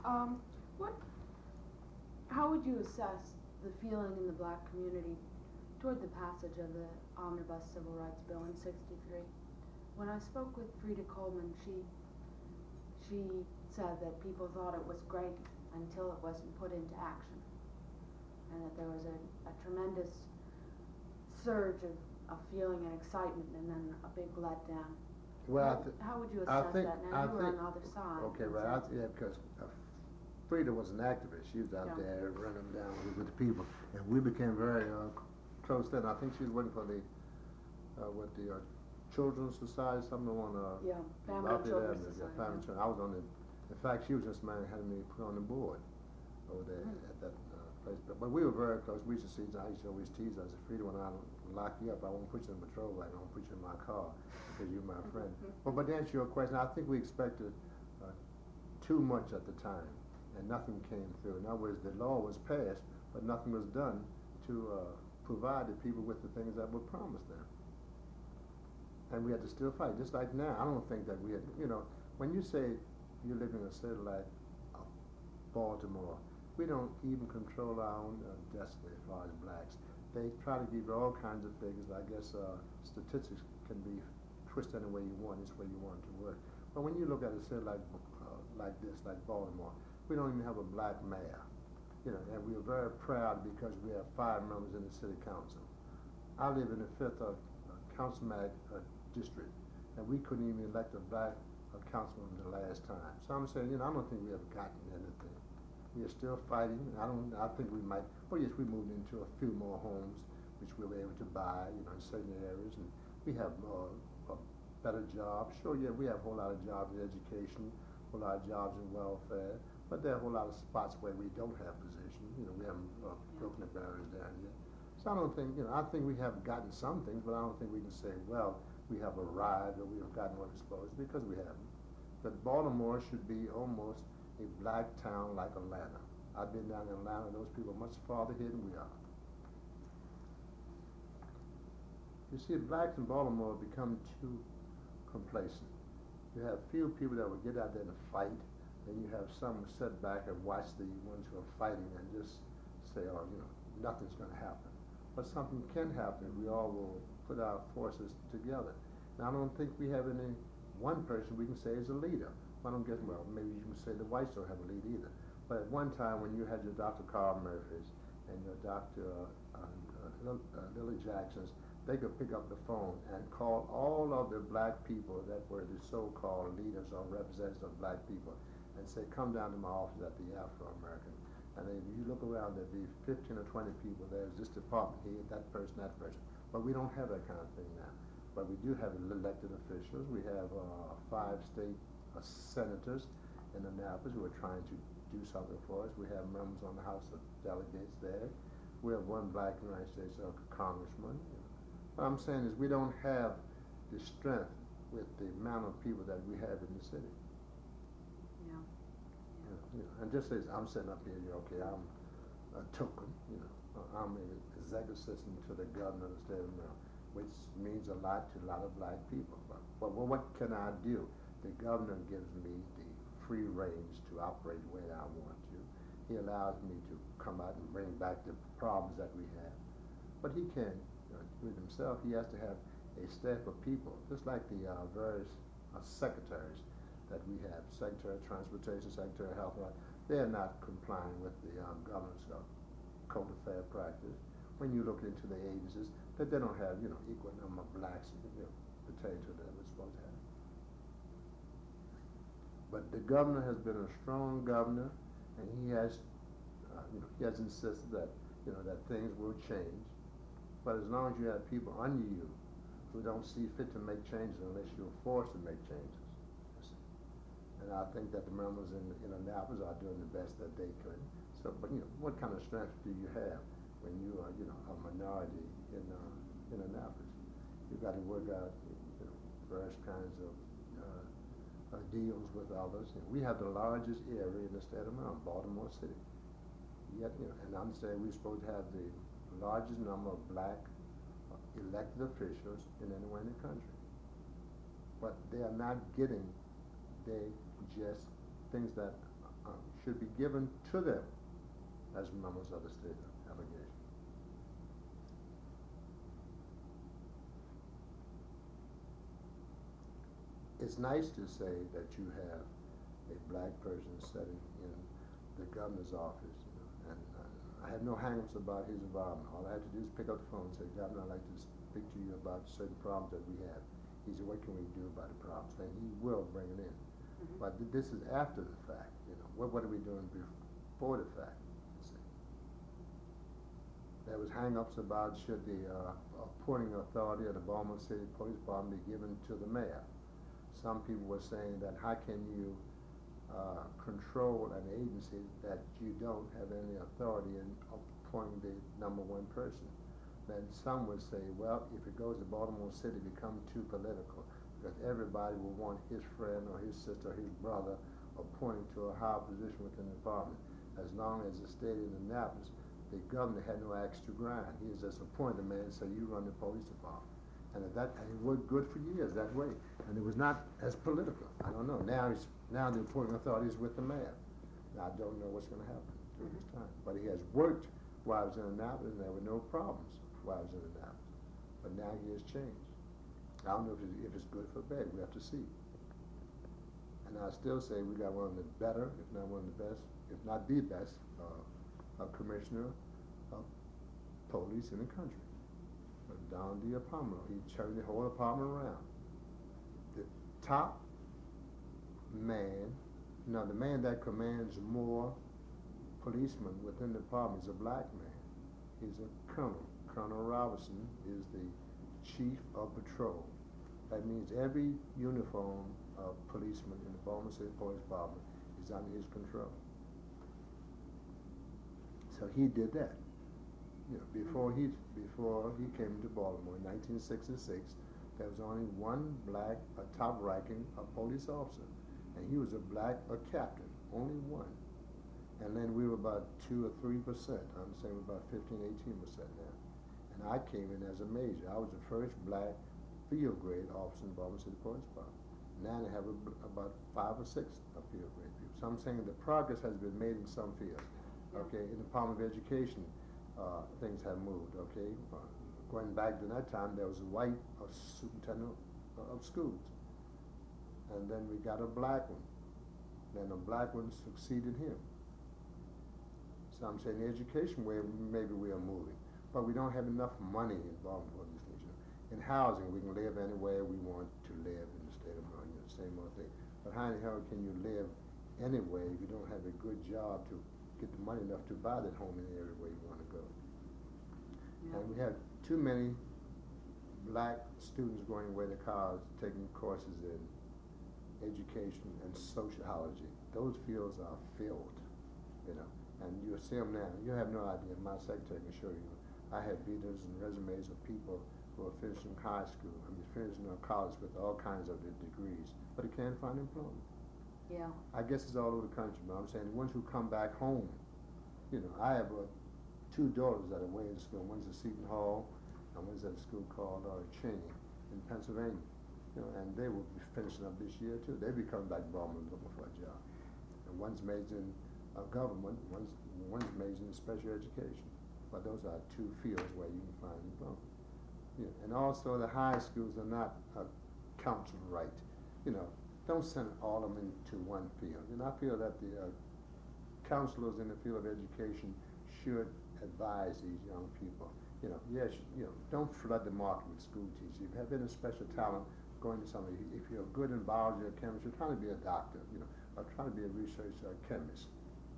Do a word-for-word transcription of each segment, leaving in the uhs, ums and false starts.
Um, what, how would you assess the feeling in the black community toward the passage of the Omnibus Civil Rights Bill in sixty-three? When I spoke with Frida Coleman, she she said that people thought it was great until it wasn't put into action, and that there was a, a tremendous surge of, of feeling and excitement, and then a big letdown. Well, how, th- how would you I assess think, that? Now I you were think, on the other side. Okay, right. I, yeah, because uh, Frida was an activist. She was out Yeah. there running down with, with the people, and we became very uh, close then. I think she was working for the uh, what the uh, Children's Society, something on uh, Yeah, Family and Lafayette Children's Avenue. Society. Yeah, Family and Children. I was on the. In fact, she was just man had me put on the board over there Mm. at that uh, place. But, but we were very close. We used to see. I used to always tease her. I said, Frida, when I lock you up, I won't put you in the patrol wagon. I won't put you in my car because you're my friend. Well, but to answer your question, I think we expected uh, too much at the time, and nothing came through. In other words, the law was passed, but nothing was done to uh, provide the people with the things that were promised them. And we had to still fight, just like now. I don't think that we had, you know, when you say you live in a city like uh, Baltimore, we don't even control our own uh, destiny as far as blacks. They try to give you all kinds of figures. I guess uh, statistics can be twisted any way you want, this way you want it to work. But when you look at a city like uh, like this, like Baltimore, we don't even have a black mayor. You know, and we are very proud because we have five members in the city council. I live in the fifth uh, councilman uh, district, and we couldn't even elect a black uh, councilman the last time. So I'm saying, you know, I don't think we have gotten anything. We are still fighting. I don't. I think we might. Oh yes, we moved into a few more homes, which we were able to buy, you know, in certain areas, and we have uh, a better jobs. Sure, yeah, we have a whole lot of jobs in education, a whole lot of jobs in welfare, but there are a whole lot of spots where we don't have positions. You know, we haven't uh, broken the barriers down yet. So I don't think, you know, I think we have gotten some things, but I don't think we can say, well, we have arrived or we have gotten what we're supposed to, because we haven't. But Baltimore should be almost a black town like Atlanta. I've been down in Atlanta. Those people are much farther here than we are. You see, blacks in Baltimore have become too complacent. You have few people that will get out there and fight, and you have some who sit back and watch the ones who are fighting and just say, oh, you know, nothing's going to happen. But something can happen if we all will put our forces together. Now, I don't think we have any one person we can say is a leader. I don't get, well, maybe you can say the whites don't have a lead either. But at one time when you had your Doctor Carl Murphys and your Doctor Uh, uh, uh, Lily Jacksons, they could pick up the phone and call all of the black people that were the so-called leaders or representatives of black people and say, come down to my office at the Afro-American. And if you look around, there'd be fifteen or twenty people. There's this department here, that person, that person. But we don't have that kind of thing now. But we do have elected officials. We have uh, five state uh, senators in Annapolis who are trying to do something for us. We have members on the House of Delegates there. We have one black United States uh, congressman. What I'm saying is we don't have the strength with the amount of people that we have in the city. Yeah. Yeah. You know, you know, and just as I'm sitting up here, you're okay, I'm a token, you know. I'm an executive assistant to the governor of the state of Maryland, which means a lot to a lot of black people. But, but well, what can I do? The governor gives me the free range to operate the way that I want to. He allows me to come out and bring back the problems that we have. But he can't uh, do it himself. He has to have a staff of people, just like the uh, various uh, secretaries that we have. Secretary of Transportation, Secretary of Health, they're not complying with the uh, governor's uh, code of fair practice. When you look into the agencies, that they don't have, you know, equal number of blacks, you know, pertaining to that we're supposed to have. But the governor has been a strong governor, and he has, uh, you know, he has insisted that, you know, that things will change. But as long as you have people under you who don't see fit to make changes unless you're forced to make changes. And I think that the members in, in Annapolis are doing the best that they could. So, but you know, what kind of strength do you have when you are, you know, a minority in uh, in Annapolis? You've got to work out, you know, various kinds of uh, uh, deals with others. You know, we have the largest area in the state of Maryland, Baltimore City. Yet, you know, and I'm saying we're supposed to have the largest number of black uh, elected officials in anywhere in the country. But they are not getting, they just, things that uh, should be given to them as members of the state delegation. It's nice to say that you have a black person sitting in the governor's office, you know, and uh, I have no hang-ups about his involvement. All I have to do is pick up the phone and say, Governor, I'd like to speak to you about certain problems that we have. He said, what can we do about the problems? And he will bring it in. Mm-hmm. But th this is after the fact, you know. What, what are we doing before the fact? You see? There was hang-ups about should the uh, appointing authority of the Baltimore City Police Department be given to the mayor. Some people were saying that how can you uh, control an agency that you don't have any authority in appointing the number one person? Then some would say, well, if it goes to Baltimore City, it becomes too political, because everybody will want his friend or his sister or his brother appointed to a higher position within the department. As long as the state of Annapolis, the governor had no axe to grind. He was just appointed a man, so you run the police department. And at that, and it worked good for years that way. And it was not as political. I don't know. Now he's now the appointing authority is with the mayor. Now, I don't know what's going to happen during this time. But he has worked while I was in Annapolis, and there were no problems while I was in Annapolis. But now he has changed. I don't know if it's, if it's good for bad. We have to see. And I still say we got one of the better, if not one of the best, if not the best, uh, uh, commissioner of police in the country. Don D'Apamolo. He turned the whole department around. The top man, no, the man that commands more policemen within the department is a black man. He's a colonel. Colonel Robinson is the chief of patrol. That means every uniform of policeman in the Baltimore City Police Department is under his control. So he did that. You know, before he before he came to Baltimore in nineteen sixty-six, there was only one black, a top-ranking, a police officer, and he was a black, a captain, only one. And then we were about two or three percent. I'm saying we're about fifteen, eighteen percent now. And I came in as a major. I was the first black field grade officer in the Baltimore City Police Department. Now they have a, about five or six of field grade people. So I'm saying the progress has been made in some fields. Okay, in the Department of Education. Uh, things have moved, okay? Uh, going back to that time, there was a white uh, superintendent of, of schools. And then we got a black one. Then a black one succeeded him. So I'm saying the education way, maybe we are moving. But we don't have enough money involved in these things. You know. In housing, we can live anywhere we want to live in the state of Maryland, the same old thing. But how in the hell can you live anywhere if you don't have a good job to get the money enough to buy that home in the area where you want to go? Yeah. And we have too many black students going away to college, taking courses in education and sociology. Those fields are filled, you know, and you'll see them now. You have no idea. My secretary can show you. I have videos and resumes of people who are finishing high school, I mean, finishing college with all kinds of degrees, but they can't find employment. Yeah. I guess it's all over the country, but I'm saying the ones who come back home, you know, I have uh, two daughters that are away in school. One's at Seton Hall, and one's at a school called uh, Cheney in Pennsylvania. You know, and they will be finishing up this year too. They be coming back to Baltimore looking for a job. And one's majored in uh, government, one's one's majored in special education. But those are two fields where you can find employment. Yeah. And also the high schools are not uh, council right. You know. Don't send all of them into one field. And I feel that the uh, counselors in the field of education should advise these young people. You know, yes, you know, don't flood the market with school teachers. If you have any special talent, go into something. If you're good in biology or chemistry, try to be a doctor, you know, or try to be a research uh, chemist.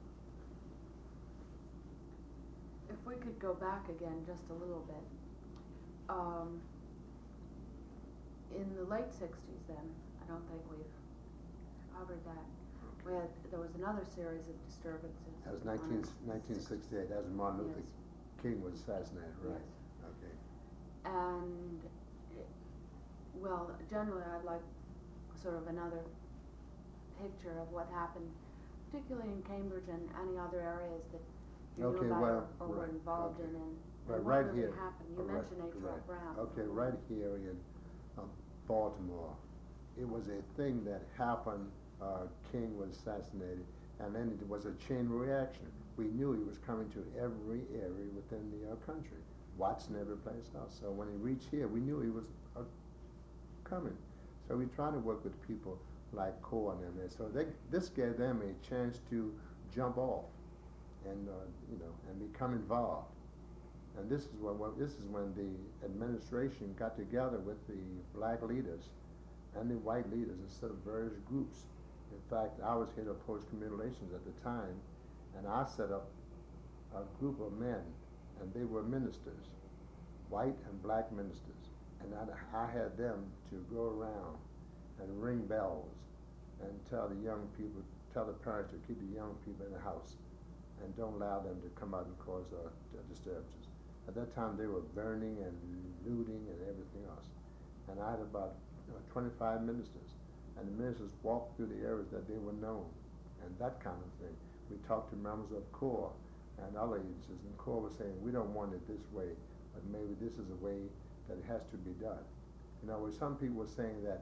If we could go back again just a little bit. Um, in the late sixties then, I don't think we've covered that. We had, there was another series of disturbances. That was nineteen, nineteen sixty-eight. That was Martin Luther yes. King was assassinated, right? Yes. Okay. And, it, well, generally I'd like sort of another picture of what happened, particularly in Cambridge and any other areas that you okay, knew about well, or, or right, were involved okay. in. And, right, and right what really here. happened. You right, mentioned H R right. Brown. Okay, right here in uh, Baltimore. It was a thing that happened. Uh, King was assassinated, And then it was a chain reaction. We knew he was coming to every area within the uh, country, Watson, every place else. So when he reached here, we knew he was uh, coming. So we tried to work with people like Core and them there. So they, this gave them a chance to jump off and uh, you know and become involved. And this is when what this is when the administration got together with the black leaders and the white leaders instead of various groups. In fact, I was head of post community relations at the time, and I set up a group of men, and they were ministers, white and black ministers, and I, I had them to go around and ring bells and tell the young people, tell the parents to keep the young people in the house and don't allow them to come out and cause uh, disturbances. At that time, they were burning and looting and everything else. And I had about uh, twenty-five ministers, and the ministers walked through the areas that they were known and that kind of thing. We talked to members of CORE and other agencies, and CORE was saying, we don't want it this way, but maybe this is a way that it has to be done. You know, where some people were saying that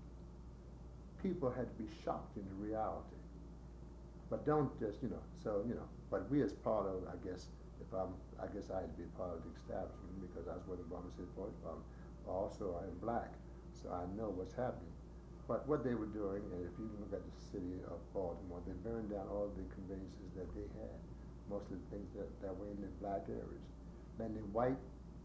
people had to be shocked into reality, but don't just, you know, so, you know, but we as part of, I guess, if I'm, I guess I had to be part of the establishment because I was with the Baltimore City Police Department. Also, I'm black, so I know what's happening. But what they were doing, and if you look at the city of Baltimore, they burned down all the conveyances that they had, most of the things that, that were in the black areas. Then the white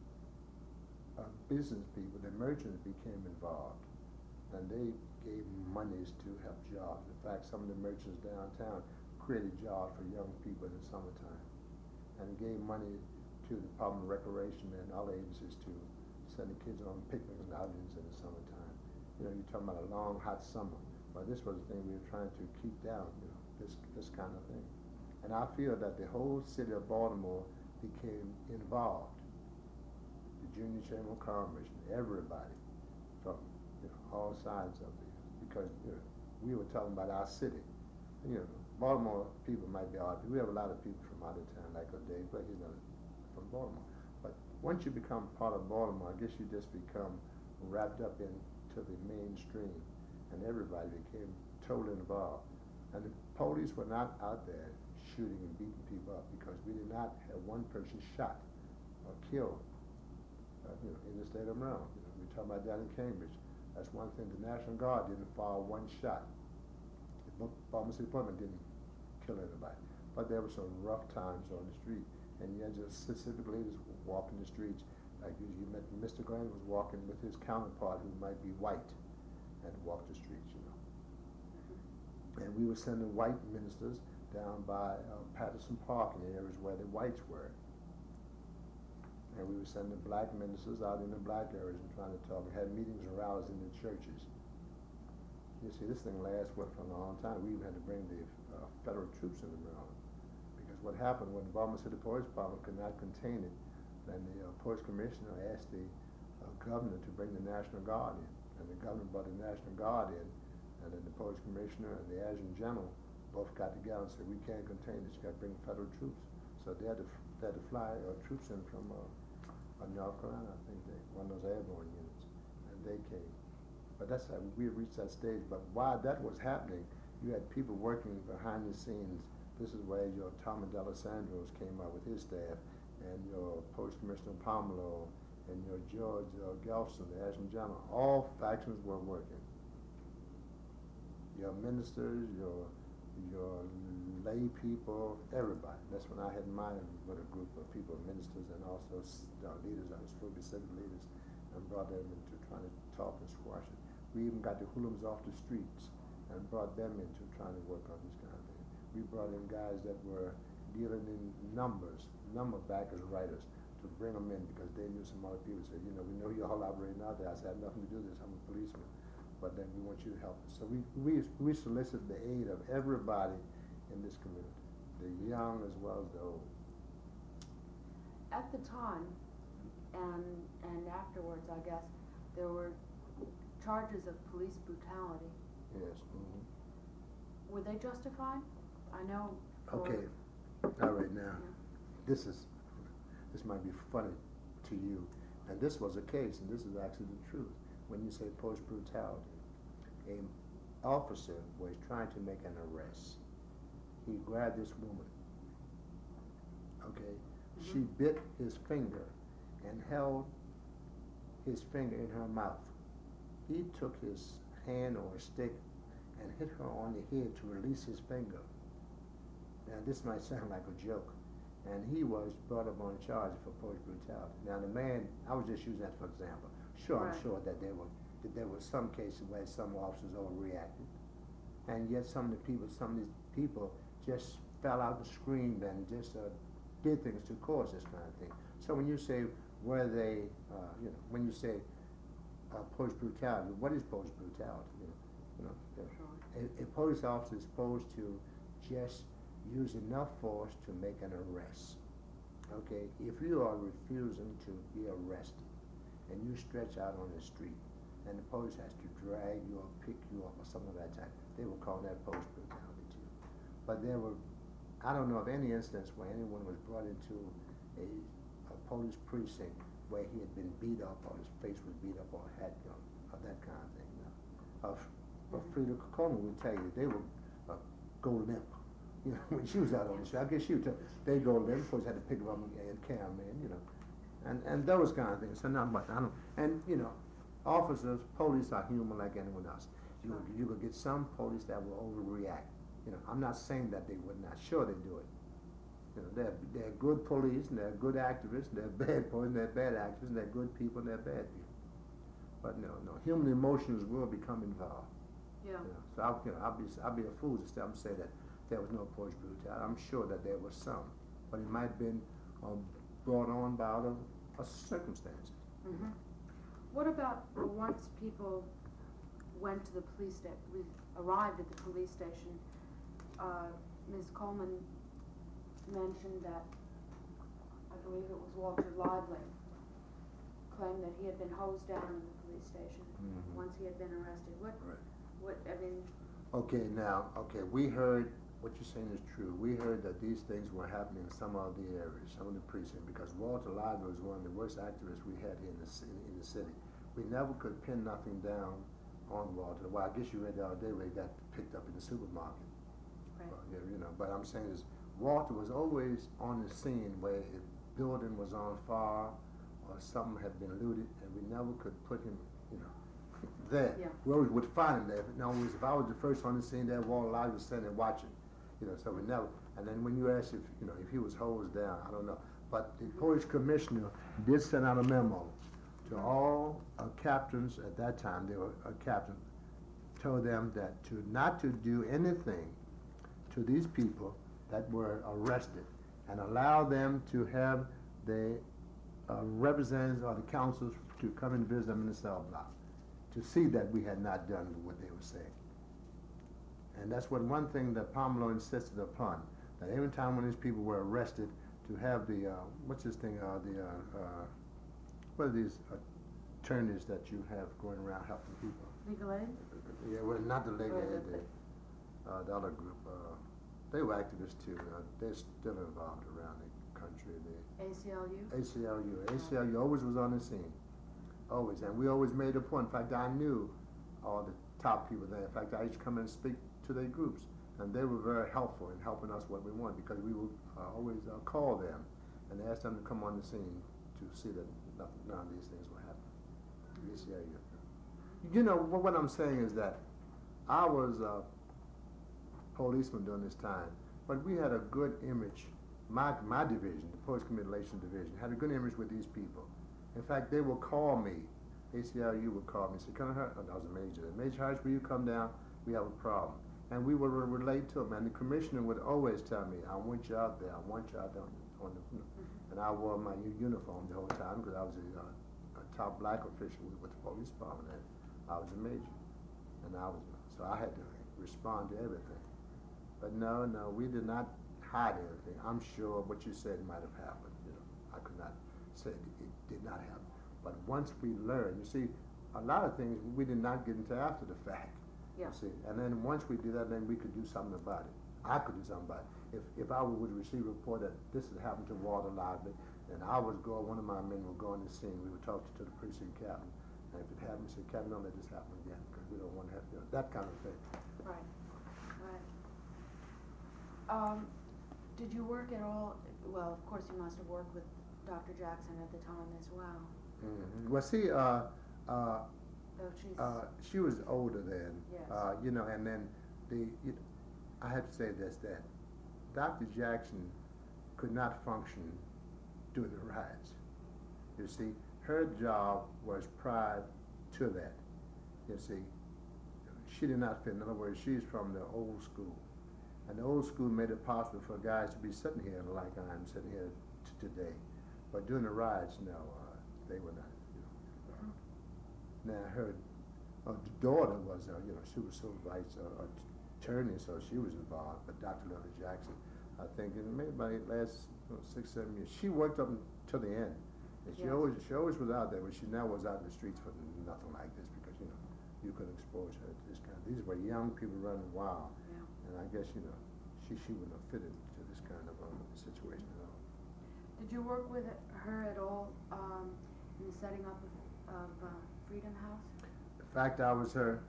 uh, business people, the merchants became involved, and they gave monies to help jobs. In fact, some of the merchants downtown created jobs for young people in the summertime, and gave money to the Department of Recreation and other agencies to send the kids on picnics and outings in the summertime. You know, you're talking about a long, hot summer, but this was the thing we were trying to keep down, you know, this, this kind of thing. And I feel that the whole city of Baltimore became involved. The Junior Chamber of Commerce, everybody from, you know, all sides of it, because, you know, we were talking about our city. You know, Baltimore people might be odd. We have a lot of people from out of town, like a Dave, but he's not from Baltimore. But once you become part of Baltimore, I guess you just become wrapped up into the mainstream, and everybody became totally involved. And the police were not out there shooting and beating people up because we did not have one person shot or killed, uh, you know, in the state of Maryland. You know, we talking about that in Cambridge. That's one thing. The National Guard didn't fire one shot. The Baltimore City Department didn't kill anybody. But there were some rough times on the street, and you had just specific leaders walking the streets. Like you, you met Mister Glenn was walking with his counterpart who might be white and walk the streets, you know. And we were sending white ministers down by uh, Patterson Park in the areas where the whites were. And we were sending black ministers out in the black areas and trying to talk. We had meetings and rallies in the churches. You see, this thing lasts what for a long time. We even had to bring the uh, federal troops into Maryland. Because what happened when the Baltimore City Police Department could not contain it, then the uh, police commissioner asked the uh, governor to bring the National Guard in. And the governor brought the National Guard in, and then the police commissioner and the adjutant general both got together and said, we can't contain this, you got to bring federal troops. So they had to, they had to fly uh, troops in from uh, uh, North Carolina, I think, they, one of those airborne units, and they came. But that's how we reached that stage. But while that was happening, you had people working behind the scenes. This is where your Tommy D'Alessandros came out with his staff, and your Post Commissioner Pomelo, and your George uh, Gelson, the adjutant general. All factions were working. Your ministers, your your lay people, everybody. That's when I had mine with a group of people, ministers and also uh, leaders, I was supposed to be civic leaders, and brought them into trying to talk and squash it. We even got the hoodlums off the streets and brought them into trying to work on this kind of thing. We brought in guys that were dealing in numbers, number backers, writers, to bring them in because they knew some other people said, you know, we know you're all operating out there. I said, I have nothing to do with this, I'm a policeman. But then we want you to help us. So we, we, we solicited the aid of everybody in this community, the young as well as the old. At the time, and and afterwards, I guess, there were charges of police brutality. Yes. Mm-hmm. Were they justified? I know. Okay. All right, now, yeah. this is, this might be funny to you, and this was a case, and this is actually the truth. When you say police brutality, an officer was trying to make an arrest, he grabbed this woman, okay? Mhm. She bit his finger and held his finger in her mouth. He took his hand or a stick and hit her on the head to release his finger. Now this might sound like a joke, and he was brought up on charge for police brutality. Now the man, I was just using that for example. Sure, Right. I'm sure that there were that there were some cases where some officers overreacted, and yet some of the people, some of these people just fell out and screamed and just uh, did things to cause this kind of thing. So when you say were they, uh, you know, when you say uh, police brutality, what is police brutality? You know, you know, Sure. a, a police officer is supposed to just use enough force to make an arrest. Okay, if you are refusing to be arrested and you stretch out on the street and the police has to drag you or pick you up or something of that type, they will call that police brutality too. But there were, I don't know of any instance where anyone was brought into a, a police precinct where he had been beat up or his face was beat up or had, you know, or that kind of thing. You know. Of, of Frida Coleman would tell you they would uh, go limp. You know, when she was out on the street, I guess she would tell, they go limp. Police had to pick them up and carry them in. You know, and and those kind of things. So not much. I don't. And you know, officers, police are human like anyone else. You Sure. you could get some police that will overreact. You know, I'm not saying that they would not. Sure, they do it. You know, they're they're good police and they're good activists. And they're bad police and they're bad activists. And they're good people and they're bad people. But no, no, human emotions will become involved. Yeah. You know, so I'll, you know, I'll be I'll be a fool to stop and say that there was no police brutality. I'm sure that there was some, but it might have been um, brought on by other uh, circumstances. Mm-hmm. What about once people went to the police station, we arrived at the police station, uh, Miz Coleman mentioned that, I believe it was Walter Lively, claimed that he had been hosed down in the police station Mhm. once he had been arrested. What, Right. what, I mean, Okay, now, okay, we heard, what you're saying is true. We heard that these things were happening in some of the areas, some of the precincts, because Walter Lively was one of the worst activists we had here in the, ci- in the city. We never could pin nothing down on Walter. Well, I guess you read the other day where he got picked up in the supermarket. right, Uh, yeah, you know, but I'm saying is, Walter was always on the scene where a building was on fire or something had been looted, and we never could put him, you know, there. Yeah. We always would find him there. But no, if I was the first on the scene there, Walter Lively was standing there watching, you know, so we never. And then when you ask if, you know, if he was hosed down, I don't know. But the police commissioner did send out a memo to all uh, captains at that time. They were a captain, told them that to not to do anything to these people that were arrested, and allow them to have the uh, representatives or the councils to come and visit them in the cell block to see that we had not done what they were saying. And that's what one thing that Pomelo insisted upon, that every time when these people were arrested, to have the, uh, what's this thing, uh, the, uh, uh, what are these attorneys that you have going around helping people? legal aid? Yeah, well, not the League Or Aid, the- the, uh, the other group, uh, they were activists too, uh, they're still involved around the country, the A C L U? A C L U. A C L U always was on the scene, always, and we always made a point. In fact, I knew all the top people there. In fact, I used to come and speak to their groups, and they were very helpful in helping us what we wanted, because we would uh, always uh, call them and ask them to come on the scene to see that nothing, none of these things were happening. A C L U. You know, what, what I'm saying is that I was a policeman during this time, but we had a good image. My, my division, the Police Community Relations Division, had a good image with these people. In fact, they would call me. A C L U would call me and say, "Colonel Hart," I was a major. "Major Harris, will you come down? We have a problem." And we would re relate to them. And the commissioner would always tell me, "I want you out there. I want you out there on the." On the you know. Mm-hmm. And I wore my u uniform the whole time because I was a, uh, a top black official with, with the police department, and I was a major. And I was so I had to respond to everything. But no, no, we did not hide anything. I'm sure what you said might have happened. You know, I could not say it, it did not happen. But once we learned, you see, a lot of things we did not get into after the fact. Yeah. You see, and then once we did that, then we could do something about it. I could do something about it. If if I would receive a report that this had happened to Walter Lively, then I would go. One of my men would go on the scene. We would talk to, to the precinct captain, and if it happened, say, "Captain, don't let this happen again, because we don't want to have you know, that kind of thing." Right, right. Um, did you work at all, well, of course you must have worked with Doctor Jackson at the time as well. Mm-hmm. Well, see, uh, uh, Though she's, uh, she was older then, yes. uh, you know, and then the, you, I have to say this, that Doctor Jackson could not function during the riots. You see, her job was prior to that. You see, she did not fit. In other words, she's from the old school. And the old school made it possible for guys to be sitting here like I'm sitting here t today. But during the riots, no, uh, they were not. You know. Mm-hmm. Now, her uh, daughter was, uh, you know, she was civil rights uh, attorney, so she was involved. But Doctor Lily Jackson, I think, in maybe about the last you know, six, seven years, she worked up to the end. And she yes. always, she always was out there, but she now was out in the streets for nothing like this because, you know, you could expose her to this kind of, these were young people running wild. Yeah. And I guess, you know, she, she wouldn't have fitted into this kind of um, situation at all. Did you work with her at all um, in the setting up of, of uh, Freedom House? In fact, I was her,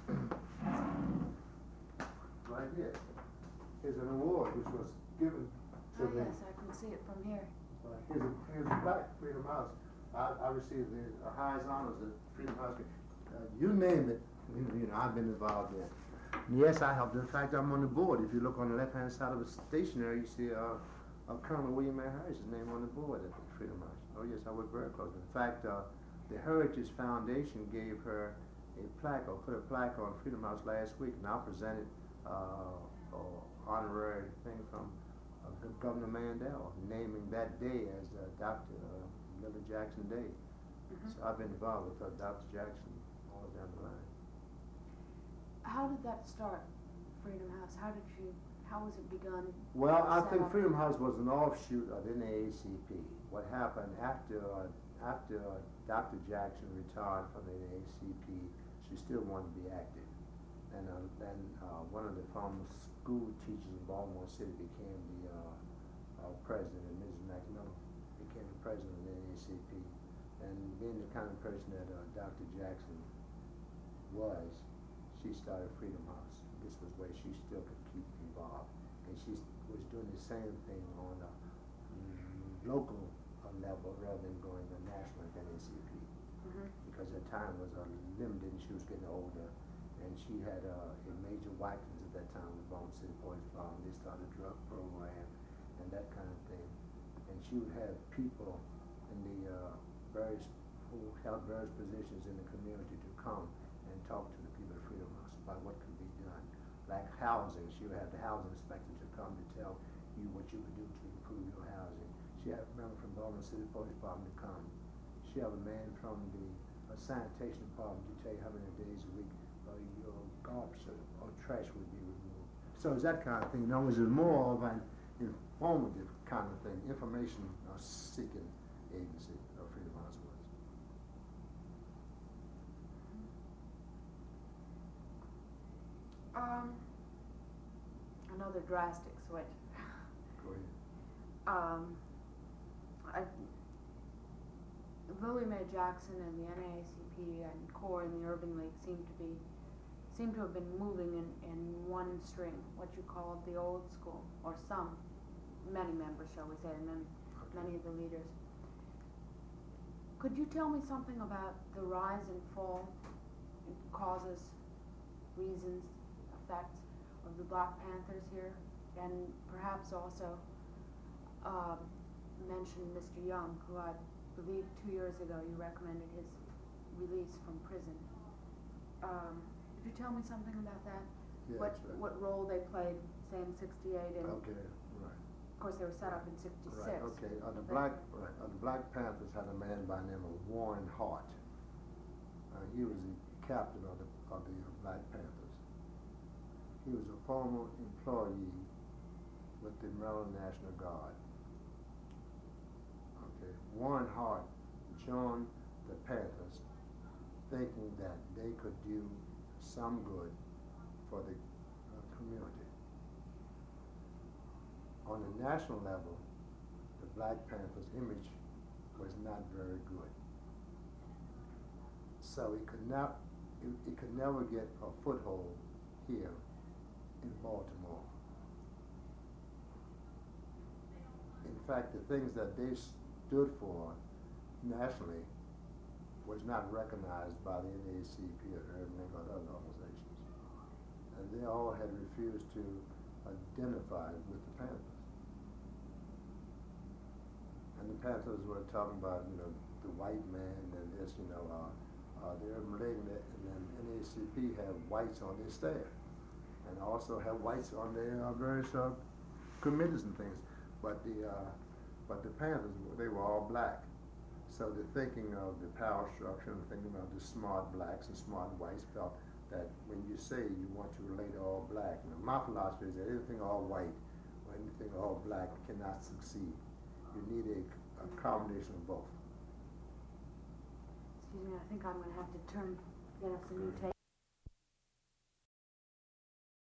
right here, is an award which was given to Oh me. yes, I can see it from here. Uh, here's, a, here's a black Freedom House. I, I received the uh, highest honors at Freedom House. Uh, you name it, you know, you know, I've been involved in. Yes, I helped. In fact, I'm on the board. If you look on the left-hand side of the stationery, you see uh, uh, Colonel William A. Harris's name on the board at the Freedom House. Oh yes, I work very close. In fact, uh, the Heritage Foundation gave her a plaque, or put a plaque on Freedom House last week, and I presented uh, an honorary thing from uh, Governor Mandel, naming that day as uh, Doctor Uh, Lily Jackson Day. Mm-hmm. So I've been involved with uh, Doctor Jackson all down the line. How did that start, Freedom House? How did you, how was it begun? Well, I set think up? Freedom House was an offshoot of the N double A C P. What happened after uh, after uh, Doctor Jackson retired from the N double A C P, she still wanted to be active. And uh, then uh, one of the former school teachers in Baltimore City became the uh, uh, president, and Missus McMillan became the president of the N double A C P. And being the kind of person that uh, Doctor Jackson was, she started Freedom House. This was where she still could keep involved. And she was doing the same thing on a mm, local uh, level rather than going to national at N double A C P. Mm-hmm. Because her time was uh, limited and she was getting older. And she had uh, a major Watkins at that time with Baltimore City Police Department. They started a drug program and that kind of thing. And she would have people in the uh, various, who held various positions in the community to come and talk to the people at Freedom House about what could be done. Like housing, she would have the housing inspector to come to tell you what you would do to improve your housing. She had a member from Baltimore City Police Department to come. She had a man from the uh, sanitation department to tell you how many days a week uh, your garbage or, or trash would be removed. So it's that kind of thing. In other words, it's more of an informative kind of thing, information uh, seeking agency of Freedom House was. Um, another drastic switch. Go ahead. Um, I, Lily Mae Jackson and the N double A C P and CORE and the Urban League seem to be, seem to have been moving in, in one string, what you call the old school, or some, many members, shall we say, and many, Okay. many of the leaders. Could you tell me something about the rise and fall, causes, reasons, effects of the Black Panthers here, and perhaps also um, mention Mister Young, who I believe two years ago you recommended his release from prison. Um, could you tell me something about that? Yes, what right. what role they played, say in sixty-eight, and Okay, right. of course they were set up in sixty-six. Right, okay. Uh, the But- Black right, uh, the Black Panthers had a man by the name of Warren Hart. Uh, he was the captain of the of the uh, Black Panthers. He was a former employee with the Maryland National Guard. Okay, Warren Hart joined the Panthers thinking that they could do some good for the uh, community. On the national level, the Black Panthers' image was not very good. So it could not, it, it could never get a foothold here in Baltimore. fact, the things that they stood for nationally was not recognized by the N double A C P or Urban League or other organizations. And they all had refused to identify with the Panthers. And the Panthers were talking about, you know, the white man and this, you know, uh, uh, the Urban League and, the, and then N double A C P have whites on their staff. And also have whites on their uh, various uh, committees and things. But the, uh, but the Panthers, they were all black. So the thinking of the power structure and thinking of the smart blacks and smart whites felt that when you say you want to relate to all black, you know, my philosophy is that anything all white or anything all black cannot succeed. You need a, a combination of both. Excuse me, I think I'm gonna have to turn, get us a new tape.